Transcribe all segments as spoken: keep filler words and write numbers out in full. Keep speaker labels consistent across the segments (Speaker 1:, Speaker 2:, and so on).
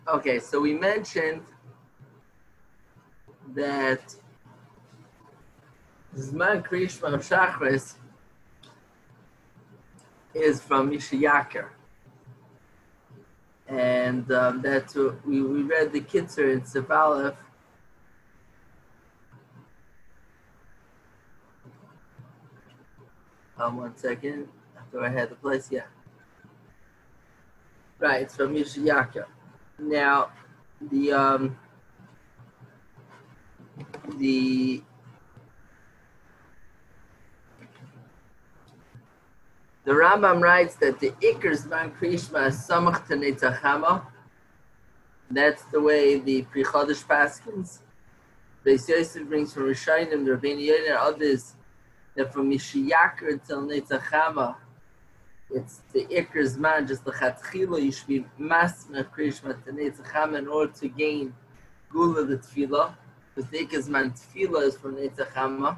Speaker 1: Okay, so we mentioned that Zman Krishma of Shachris is from Mishiyakar. And um, that's what we, we read the Kitzur in Sif Aleph. Um, one second. Do I have the place? Yeah. Right, it's from Mishiyakar. Now, the um, the the Rambam writes that the Iker Zman Krishma is Samach Tanetzachama. That's the way the Pri Chodesh paskins. Beis Yosef brings from Rishonim, the Rabbeinu Yonah, and others that from Mishiyakar until Netzachama, it's the Iker Zman, just the Chatchila, you should be Masmech Krishma Tanetzachama in order to gain Gula the Tefillah. Because the Iker Zman Tefillah is from Netzachama.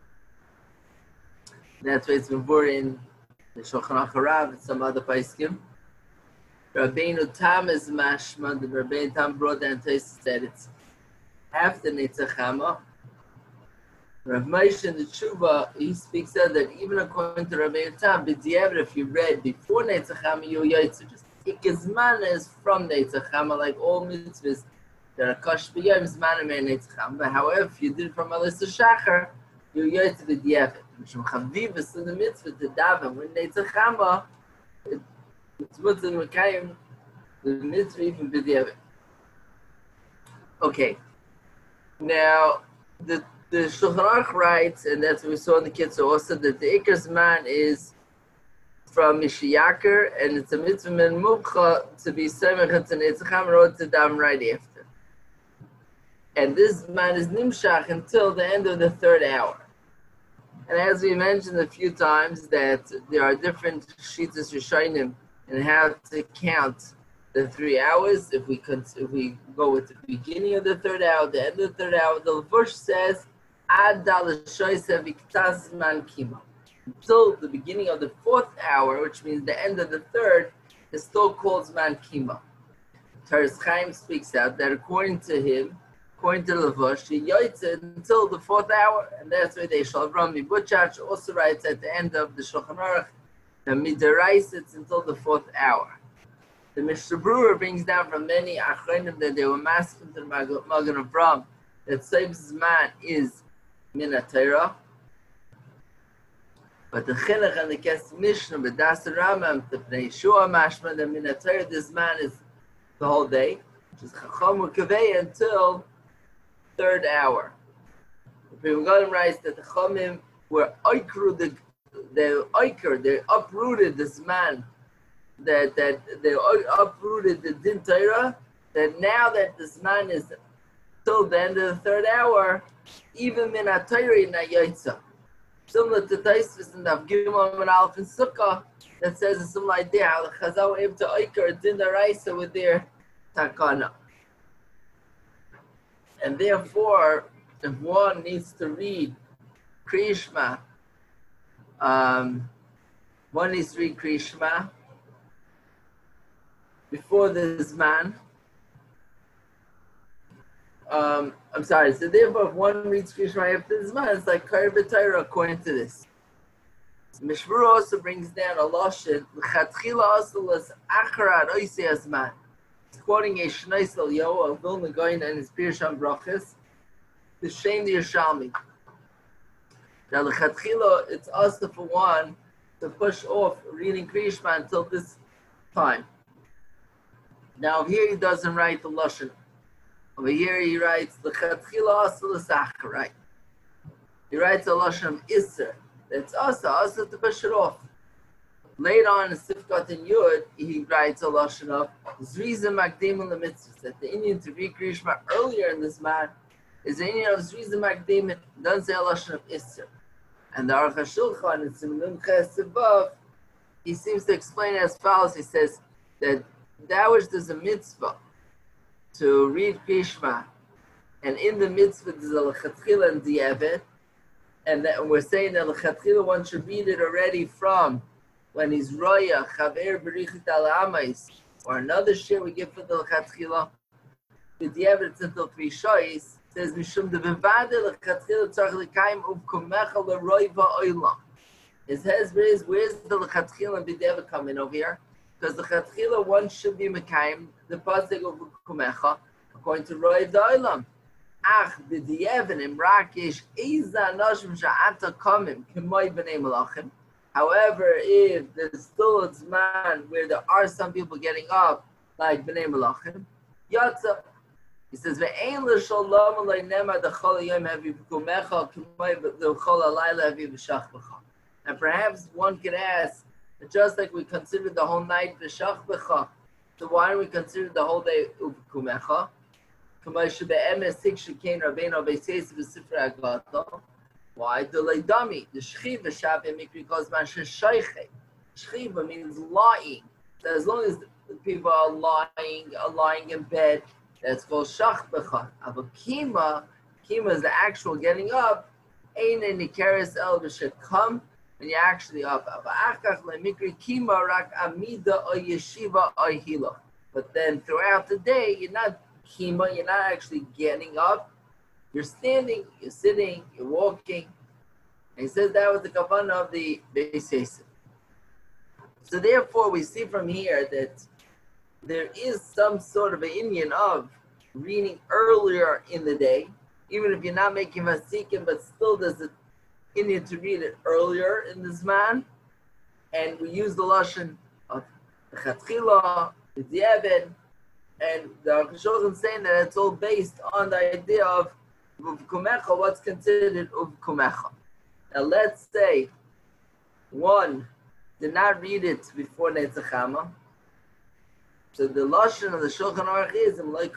Speaker 1: That's why it's been brought in the Shulchan Aruch Harav and some other paiskim. Rabbeinu Tam is mashma. The Rabbeinu Tam brought down to us that it's after Netzachama. Rav Moshe in the Tshuva, he speaks out that even according to Rabbeinu Tam, b'diavad, if you read before Netzachama, you yaitzu. Just Ikazman is from Netzachama, like all mitzvahs that are kash b'yom zman and Netzachama. But however, if you did it from Alisa Shachar, you yaitzu b'diavad. Mishum chavivus in the mitzvah to daven when Netzachama, it's what's in Mekayim, the mitzvah even b'diavad. Okay. Now, the the Shulchan Aruch writes, and that's what we saw in the Kitzur also, that the Iker Zman is from Mishiyakar, and it's a mitzvah min mukha to be semechet to Netzacham road to dam right after. And this Zman is nimshach until the end of the third hour. And as we mentioned a few times, that there are different shitas Rishonim and how to count the three hours. If we could, if we go with the beginning of the third hour, the end of the third hour, the verse says, Ad until the beginning of the fourth hour, which means the end of the third, is still called Zman Kima. Teres Chaim speaks out that according to him, according to Levush, he yoytze until the fourth hour, and that's why they shall run me. Butchach also writes at the end of the Shulchan Aruch, the Midarais, it's until the fourth hour. The Mishnah Brewer brings down from many Achronim that they were masking to the Magen Avraham that Seif Zman is Min Torah, but the Chinuch and the Kes Mishnah, but Das Rambam, the Pnei Yeshua Mashma, the Min Torah, this man is the whole day, which is Chacham Ukavei until third hour. The Pri Megadim writes that the Chachamim were oikru, the they oiker, they uprooted this man, that that they uprooted the Din Torah, that now that this man is till the end of the third hour, even min ha-Torah na yaitza. Similar to Taisvis and Daf Gimel and Aleph and Sukkah, that says a similar idea how the Chazal were able to oiker Din Daraisa with their takana. And therefore, if one needs to read Krishma, um, one needs to read Krishma before this man. Um, I'm sorry, so therefore if one reads Krishma after this man, it's like Kari B'Torah according to this. Mishmur also brings down a lashon, L'chatchila asalas acharad oisei azman. He's quoting a Shnei Salyo of Vilna Gaon and his Pirush Brachas, the Shem the Yerushalmi. Now L'chatchila, it's also for one to push off reading Krishma until this time. Now here he doesn't write the lashon. Over here he writes the L'chatchila asalas achar, right? He writes a lashon of Isser. That's also also to push it off. Later on in Sifkat and Yud, he writes a lashon of Zriza Makdim the mitzvahs. That the Indian to read Krishma earlier in this man is the Indian of Zriza Makdim, doesn't say a lashon of Isser. And the Aruch HaShulchan in Simon Ches above, he seems to explain it as follows. He says that that which there's a mitzvah to read Krishma, and in the mitzvah there's a L'chatchila and Di'evet, and that we're saying that L'chatchila one should read it already from when he's Roya, Chaver Berichit Al Amais, or another share we give for the lechatchila. With the evidence until three shoys says mishum de bevade lechatchila tzarich lekayim uvkumecha leroiva oilam. His husband is, where's the lechatchila and b'deva coming over here? Because the lechatchila one should be mekayim the pasuk of uvkumecha according to roiv the oilam. Ach b'di'evan im rakish iza nashim sha'ata kamim k'moy b'nei malachim. However, if there's still a zman where there are some people getting up, like b'nei malachim, yatsa. He says, "Ve'ein l'shalom alei nema dechol yom havi b'kumecha k'moy dechol alayla havi b'shachbecha." And perhaps one could ask, just like we considered the whole night b'shachbecha, so why don't we consider the whole day b'kumecha? Why? The shchiva shavim mikri kozman sheshayche. Shchiva means lying. So as long as the people are lying, are lying in bed, that's called shachbecha. But kima, kima is the actual getting up. Ein nikeres el b'shekam when you're actually up. Achach lemikri kima rak amida or yeshiva or hilo. But then throughout the day, you're not kima, you're not actually getting up. You're standing, you're sitting, you're walking. And he says that was the kavanah of the Beis Yosef. So therefore, we see from here that there is some sort of an Indian of reading earlier in the day, even if you're not making vasikim, but still there's an Indian to read it earlier in the Zman. And we use the lashon of the chatchila, the diavad, and the Aruch saying that it's all based on the idea of uvkumecha, what's considered uvkumecha. Now let's say one did not read it before Netzachama. So the lashon of the Shulchan Aruch is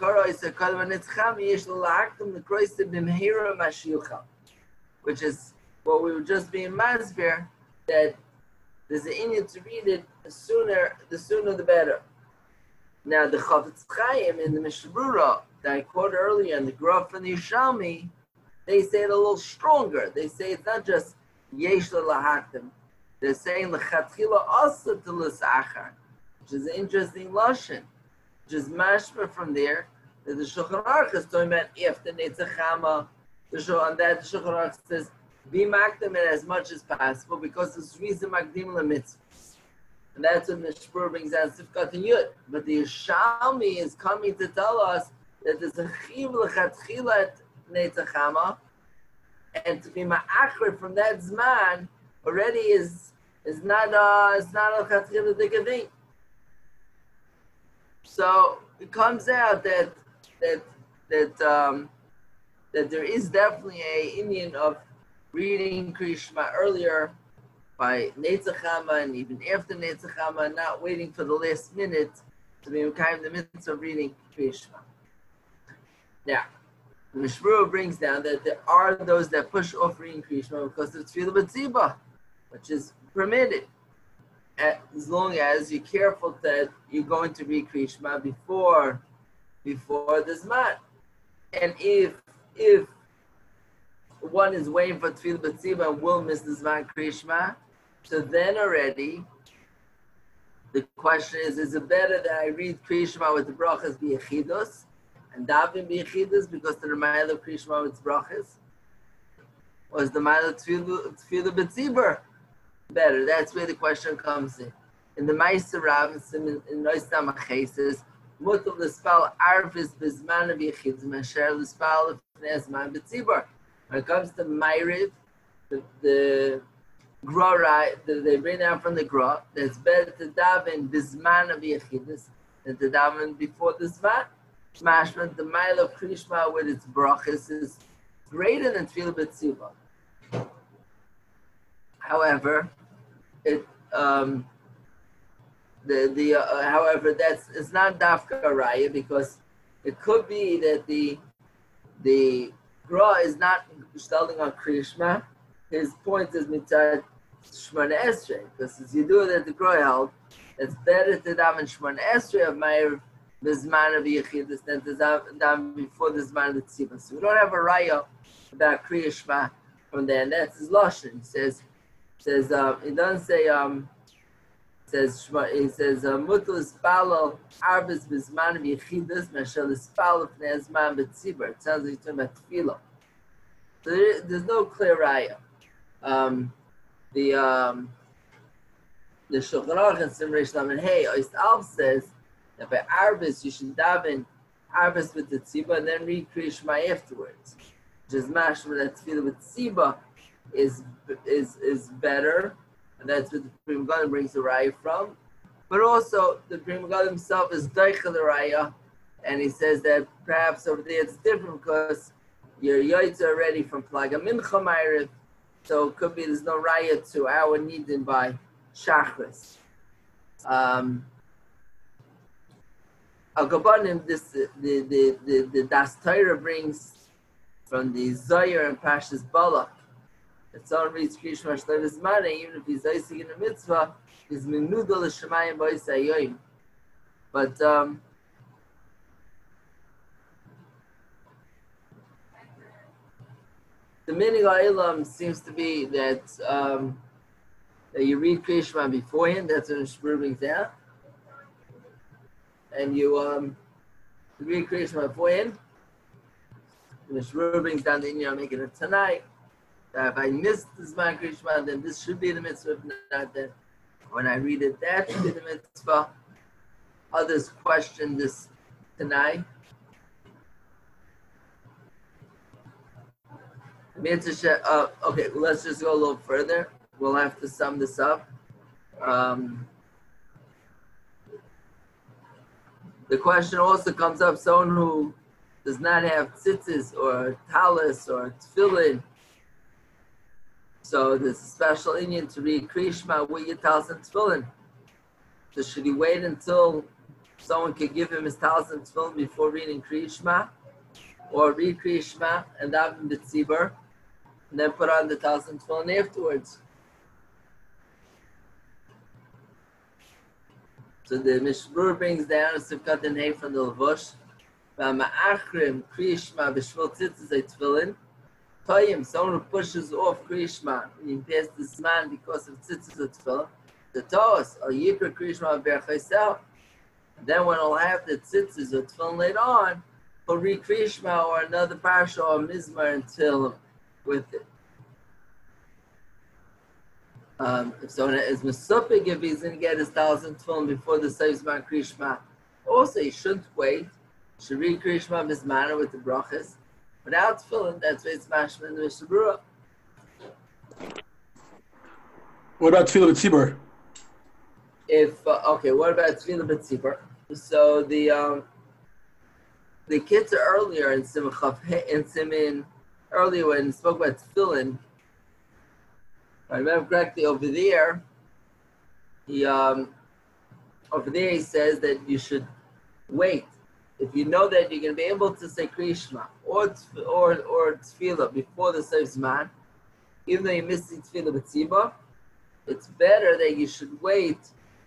Speaker 1: which is what we were just being masber, that there's an Indian to read it the sooner, the sooner the better. Now the Chafetz Chaim in the Mishnah that I quoted earlier and the Graf and the Yerushalmi, they say it a little stronger. They say it's not just yesh lahaktim. They're saying lechatchila also to l'sachar, which is an interesting lashon, which is mashma from there that the Shulchan Aruch is talking about after Netzachama. The Shulchan on that the Shulchan Aruch says be makdim it as much as possible because it's reason makdim lemitzvah. And that's what the Mishpur brings down Sifkat and Yud. But the Yerushalmi is coming to tell us that there's a chiv l'chatchila at Netzachama, and to be ma'achrid from that zman already is is not uh it's not a l'chatchila thing. So it comes out that that that um that there is definitely a Indian of reading Krishma earlier by Netzachama and even after Netzachama, not waiting for the last minute to be kind of the mitzvah of reading Krishma. Now, the Mishmur brings down that there are those that push off reading Krishma because of Tefillah B'tzibah, which is permitted, as long as you're careful that you're going to read Krishma before before the Zman. And if if one is waiting for Tefillah B'tzibah and will miss the Zman Krishma, so then already the question is, is it better that I read Krishma with the brachas b'yechidus and daven b'yechidus because the Ramayla of Krishma with brachas? Or is the Ramayla of Tefillah B'tzibah better? That's where the question comes in. In the Ma'aser Rav, in Noisam Achei says, Mutal l'spal arvis b'zman b'yechidus m'asher l'spal l'fnei zman b'tzibah. When it comes to Ma'ariv, the, the Gra, right, they bring down from the Gra, it's better to daven bizman of Yechidus than to daven before the Zman. Mashman, the mile of Krishma with its brachas is greater than Tefillah B'tzibah. However, it um the the uh, however that's it's not dafka raya because it could be that the the Gra is not starting on Krishma. His point is mitzad Shmona Esrei, because as you do it at the Gra held, it's better to daven Shmona Esrei of Meir Bizman of Yechidus than to daven before the Zman of the Tzibah. So we don't have a raya about Kriya Shema from there, and that's his lashon. He says, says um, he doesn't say um, says he says mutal ispalo arbes bizman v'yichidas mashal ispalo pnei zman b'tzibur. It sounds like you're talking about tefillah. So there, there's no clear raya. Um, the um, the Shulchan Aruch and Simrei Shlam and Hey Ois Alf says that by arbes you should daven arbes with the tzibah and then read Kriya Shema afterwards. Which is mashma that tefillah with tzibah is is is better. And that's what the Pri Megadim brings the raya from. But also, the Pri Megadim himself is daicha the raya, and he says that perhaps over there it's different because your yoyts are ready from plaga mincha ma'ariv, so it could be there's no raya to our nidin by shachris. Um, Al Gabanim, this the the the the Das Torah brings from the Zohar and Pashas Balak. That someone reads Kriya Shema Shlevis Mane, even if he's Isaac in a mitzvah, is Menudal Shemayim Ba'is Hayoim. But um, the meaning of Ilam seems to be that um, that you read Kriya Shema beforehand. That's what the Shmur brings down, and you um you read Kriya Shema beforehand. And the Shmur brings down the Inyan making it tonight. Uh, if I missed this Zman Kriya Shema, then this should be the mitzvah. If not, then when I read it, that should be the mitzvah. Others question this tonight. Uh, okay, well, let's just go a little further. We'll have to sum this up. Um, the question also comes up: someone who does not have tzitzis or talis or tefillin. So there's a special Indian to read Kriya Shema with your talis and tefillin. So should he wait until someone can give him his talis and tefillin before reading Kriya Shema, or read Kriya Shema and daven b'tzibur, and then put on the talis and tefillin afterwards? So the Mishmur brings down a Sivkat and Hay from the Levush. V'ma'achrim Kriya Shema b'shvil tzitzis tefillin. Toyim, someone who pushes off Kriya Shema, and he passes the Zman because of tzitzis or tefillin. The Toos, or Yikra Kriya Shema b'erchaisel. Then when he'll have the tzitzis or tefillin later on, he'll read Kriya Shema or another parsha or mizmar until with it. Um, if someone is mesupik, if he's going to get his thousand tefillin before the Seif Zman Kriya Shema, also he shouldn't wait. He should read Kriya Shema b'zmana with the brachas. Without tefillin, that's why it's mashma in the Mishnah Berurah.
Speaker 2: What about tefillah b'tzibur?
Speaker 1: If uh, okay, what about tefillah b'tzibur? So the um, the kids earlier in Simchav in Simin earlier when he spoke about tefillin, if I remember correctly, over there, he um, over there he says that you should wait. If you know that you're going to be able to say Kriya Shema or or or Tefillah before the Seif Zman, even though you're missing Tefillah b'tzibur, it's better that you should wait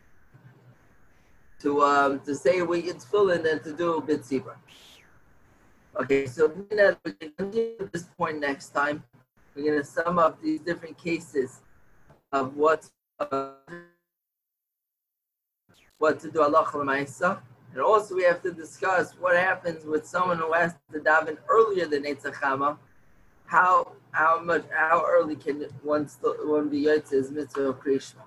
Speaker 1: to um to say what you Tefillah than to do b'tzibur. Okay, so we're going to continue at this point next time. We're going to sum up these different cases of what uh, what to do halacha l'maisa. And also we have to discuss what happens with someone who has to daven earlier than Eitzah Chama. How how much how early can one still one be yotzei his mitzvah of Kriya Shema?